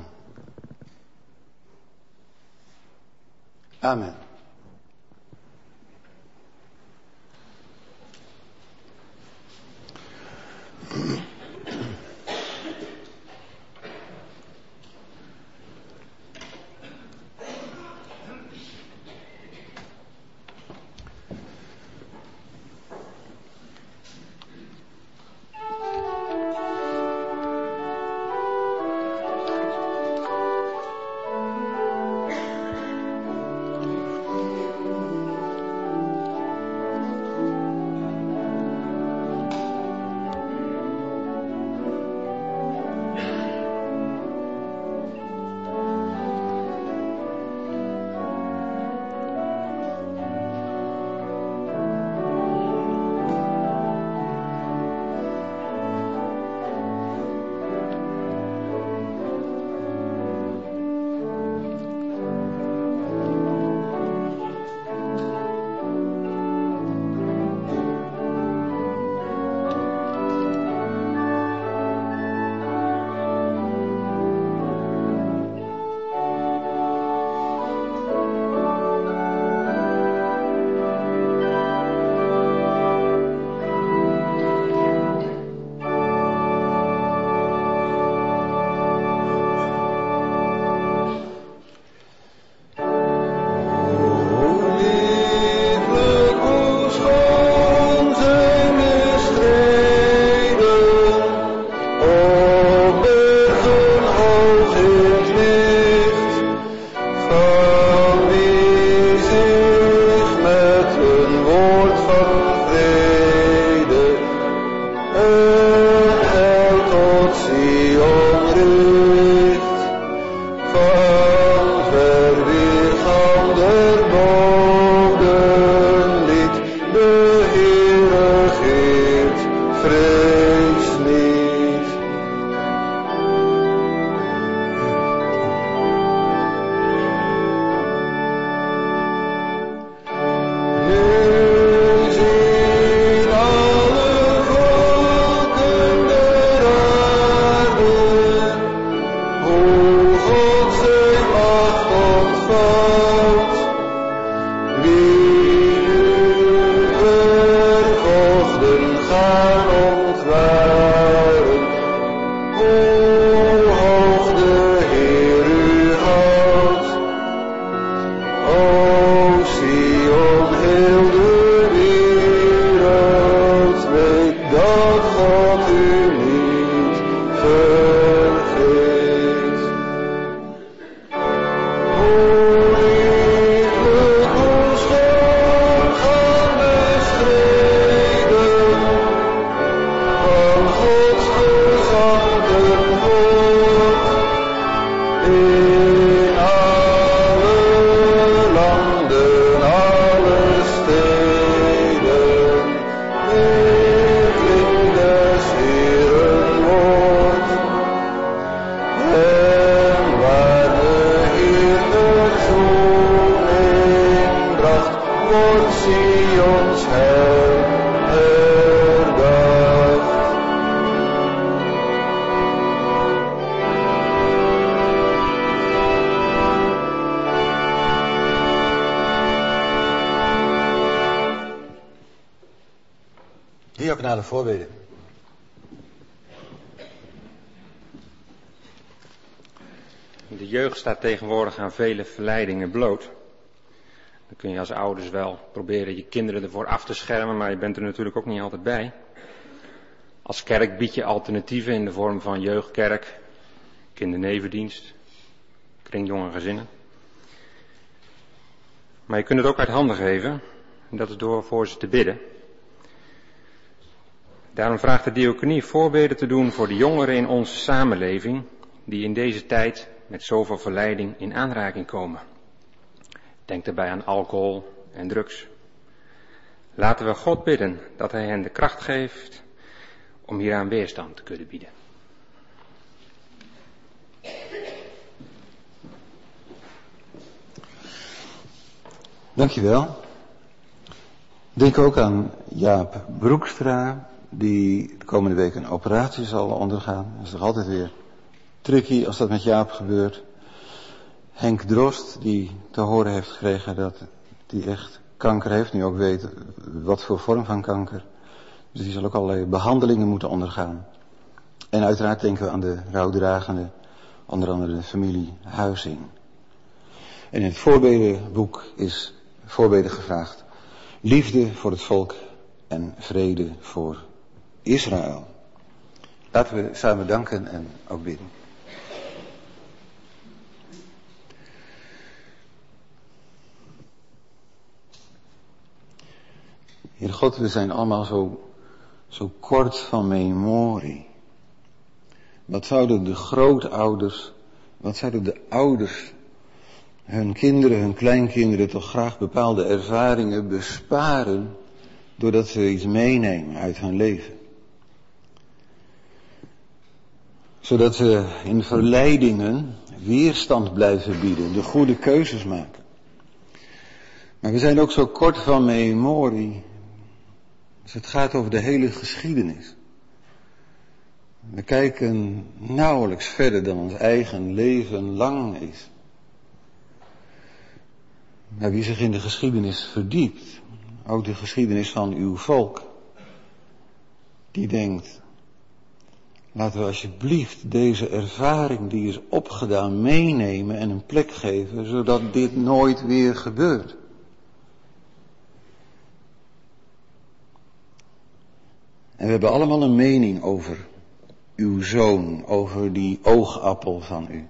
S3: Amen. Diaconale voorbeden.
S5: De jeugd staat tegenwoordig aan vele verleidingen bloot. Dan kun je als ouders wel proberen je kinderen ervoor af te schermen, maar je bent er natuurlijk ook niet altijd bij. Als kerk bied je alternatieven in de vorm van jeugdkerk, kindernevendienst, kring jonge gezinnen. Maar je kunt het ook uit handen geven, en dat is door voor ze te bidden. Daarom vraagt de diaconie voorbeden te doen voor de jongeren in onze samenleving, die in deze tijd met zoveel verleiding in aanraking komen. Denk daarbij aan alcohol en drugs. Laten we God bidden dat Hij hen de kracht geeft om hieraan weerstand te kunnen bieden.
S3: Dankjewel. Denk ook aan Jaap Broekstra, die de komende week een operatie zal ondergaan. Dat is toch altijd weer tricky als dat met Jaap gebeurt. Henk Drost, die te horen heeft gekregen dat hij echt kanker heeft, nu ook weet wat voor vorm van kanker. Dus die zal ook allerlei behandelingen moeten ondergaan. En uiteraard denken we aan de rouwdragende, onder andere de familie Huizing. En in het voorbedenboek is voorbeden gevraagd. Liefde voor het volk en vrede voor Israël. Laten we samen danken en ook bidden. Heer God, we zijn allemaal zo, zo kort van memorie. Wat zouden de grootouders, wat zouden de ouders hun kinderen, hun kleinkinderen toch graag bepaalde ervaringen besparen, doordat ze iets meenemen uit hun leven. Zodat ze in verleidingen weerstand blijven bieden, de goede keuzes maken. Maar we zijn ook zo kort van memorie, dus het gaat over de hele geschiedenis. We kijken nauwelijks verder dan ons eigen leven lang is. Maar wie zich in de geschiedenis verdiept, ook de geschiedenis van uw volk, die denkt, laten we alsjeblieft deze ervaring die is opgedaan meenemen en een plek geven, zodat dit nooit weer gebeurt. En we hebben allemaal een mening over uw zoon, over die oogappel van u.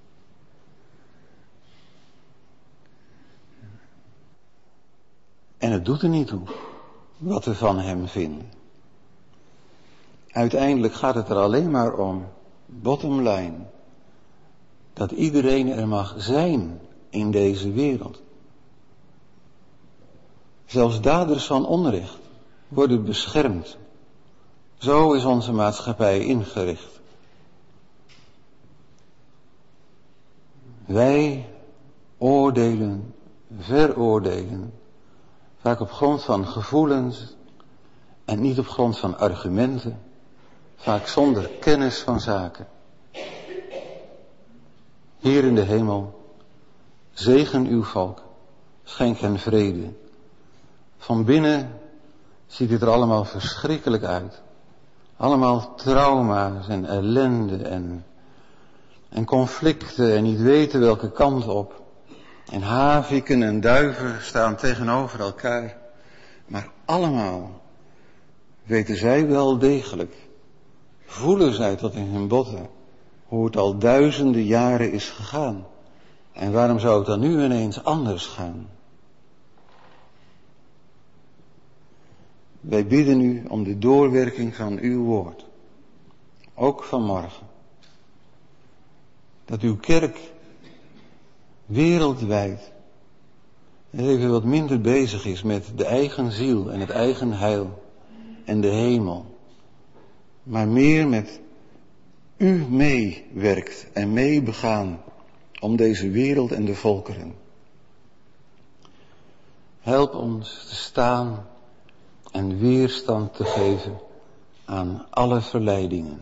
S3: En het doet er niet toe wat we van hem vinden. Uiteindelijk gaat het er alleen maar om, bottom line, dat iedereen er mag zijn in deze wereld. Zelfs daders van onrecht worden beschermd. Zo is onze maatschappij ingericht. Wij oordelen, veroordelen, vaak op grond van gevoelens en niet op grond van argumenten, vaak zonder kennis van zaken. Heer in de hemel, zegen uw volk, schenk hen vrede. Van binnen ziet het er allemaal verschrikkelijk uit. Allemaal trauma's en ellende en, en conflicten en niet weten welke kant op. En haviken en duiven staan tegenover elkaar. Maar allemaal weten zij wel degelijk, voelen zij tot in hun botten, hoe het al duizenden jaren is gegaan. En waarom zou het dan nu ineens anders gaan? Wij bidden u om de doorwerking van uw woord. Ook vanmorgen. Dat uw kerk wereldwijd even wat minder bezig is met de eigen ziel en het eigen heil en de hemel. Maar meer met u meewerkt en meebegaan om deze wereld en de volkeren. Help ons te staan en weerstand te geven aan alle verleidingen.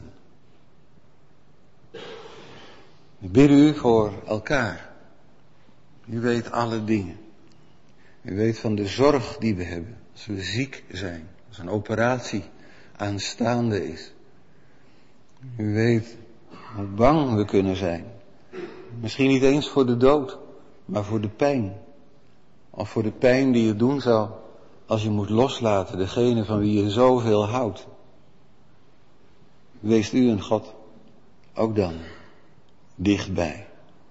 S3: We bidden u voor elkaar. U weet alle dingen. U weet van de zorg die we hebben als we ziek zijn, als een operatie aanstaande is. U weet hoe bang we kunnen zijn. Misschien niet eens voor de dood, maar voor de pijn. Of voor de pijn die je doen zou als je moet loslaten degene van wie je zoveel houdt. wees u een God ook dan dichtbij.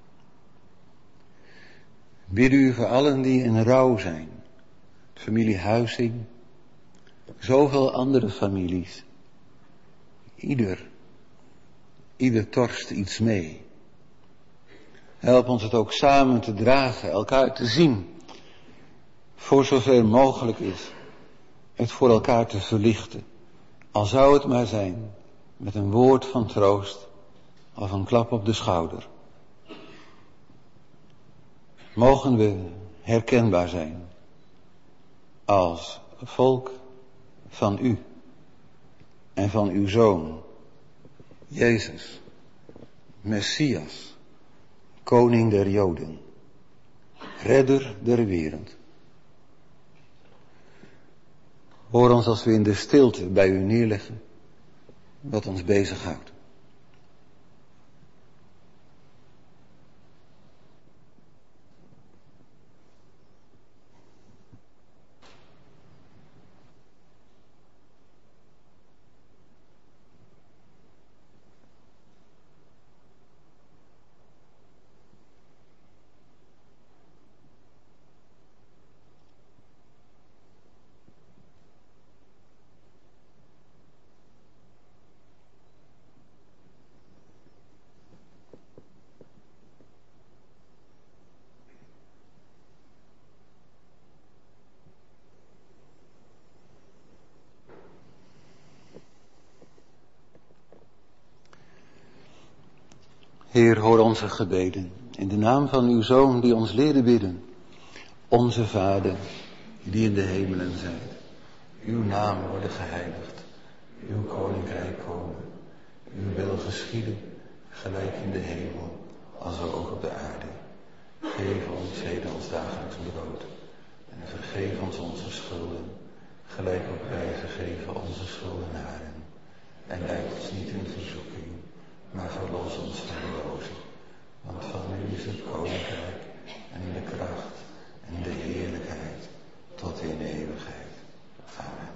S3: Bid u voor allen die in rouw zijn. Familie Huizing, zoveel andere families. Ieder, ieder torst iets mee. Help ons het ook samen te dragen, elkaar te zien. Voor zover mogelijk is, het voor elkaar te verlichten. Al zou het maar zijn met een woord van troost of een klap op de schouder. Mogen we herkenbaar zijn als volk van u en van uw Zoon, Jezus, Messias, Koning der Joden, Redder der wereld. Hoor ons als we in de stilte bij u neerleggen wat ons bezighoudt. Heer, hoor onze gebeden, in de naam van uw Zoon die ons leerde bidden. Onze Vader, die in de hemelen zijt. Uw naam worden geheiligd. Uw koninkrijk komen. Uw wil geschieden, gelijk in de hemel, als ook op de aarde. Geef ons heden ons dagelijks brood. En vergeef ons onze schulden, gelijk ook wij vergeven onze schuldenaren. En leid ons niet in verzoeking, maar verlos ons van de boze. Want van u is het koninkrijk en de kracht en de heerlijkheid tot in de eeuwigheid. Amen.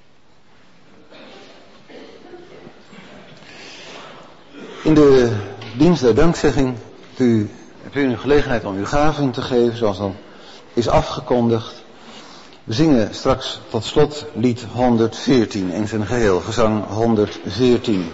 S3: In de dienst der dankzegging hebt u, hebt u een gelegenheid om uw gaven te geven, zoals al is afgekondigd. We zingen straks tot slot lied honderdveertien in zijn geheel, gezang honderdveertien.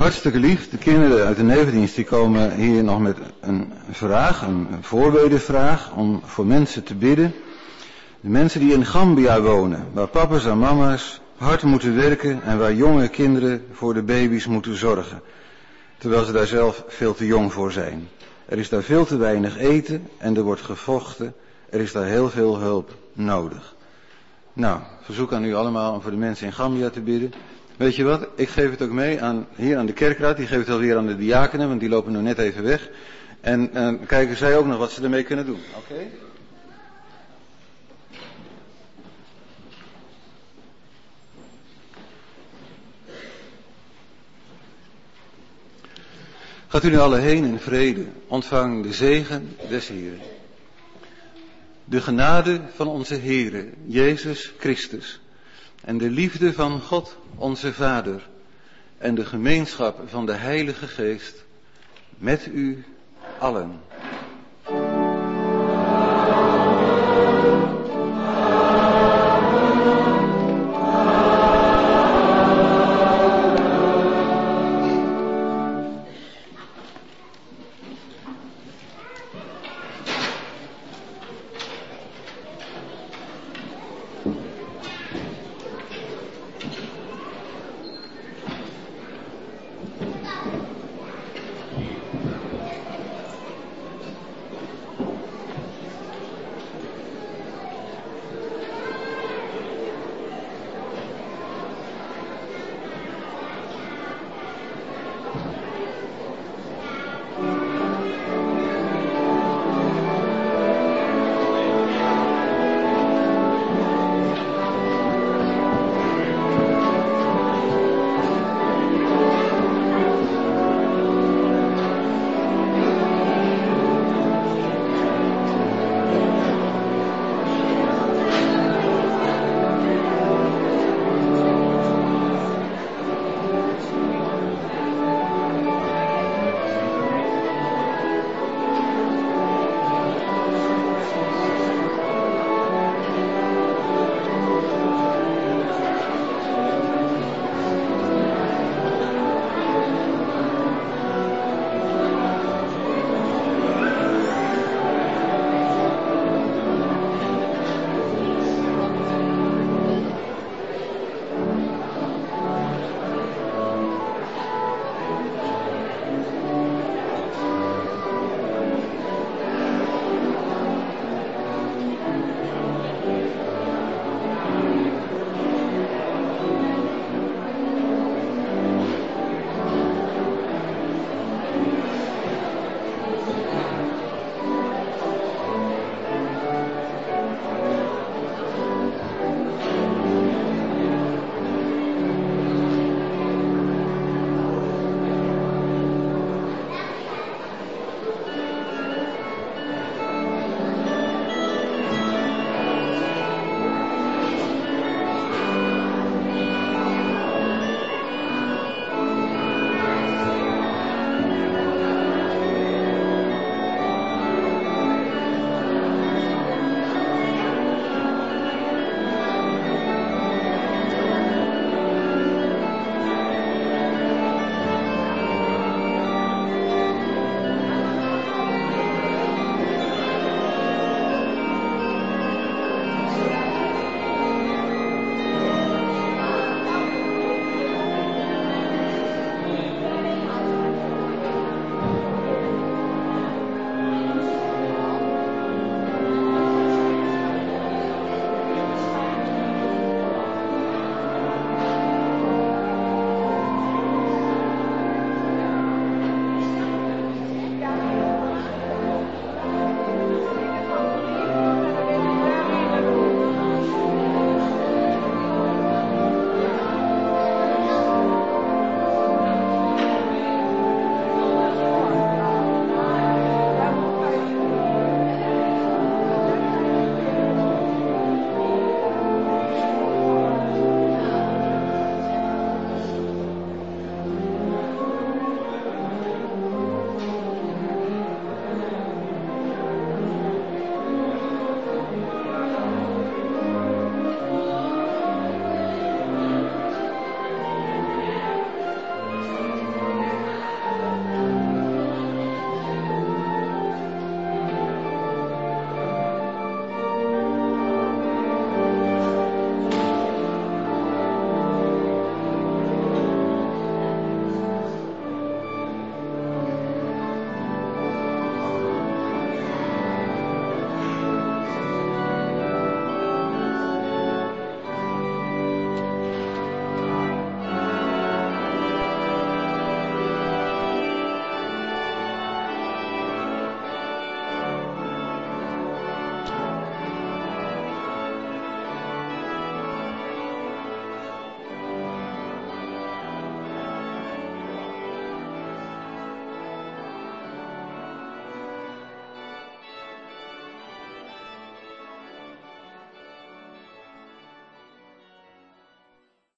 S3: Hartstikke lief. De kinderen uit de nevendienst die komen hier nog met een vraag, een voorbedenvraag om voor mensen te bidden. De mensen die in Gambia wonen, waar papa's en mama's hard moeten werken en waar jonge kinderen voor de baby's moeten zorgen. Terwijl ze daar zelf veel te jong voor zijn. Er is daar veel te weinig eten en er wordt gevochten. Er is daar heel veel hulp nodig. Nou, verzoek aan u allemaal om voor de mensen in Gambia te bidden. Weet je wat, ik geef het ook mee aan, hier aan de kerkraad, die geeft het alweer aan de diakenen, want die lopen nu net even weg. En uh, kijken zij ook nog wat ze ermee kunnen doen. Oké? Okay? Gaat u nu alle heen in vrede, ontvang de zegen des Heeren. De genade van onze Heere, Jezus Christus, en de liefde van God, onze Vader, en de gemeenschap van de Heilige Geest, met u allen.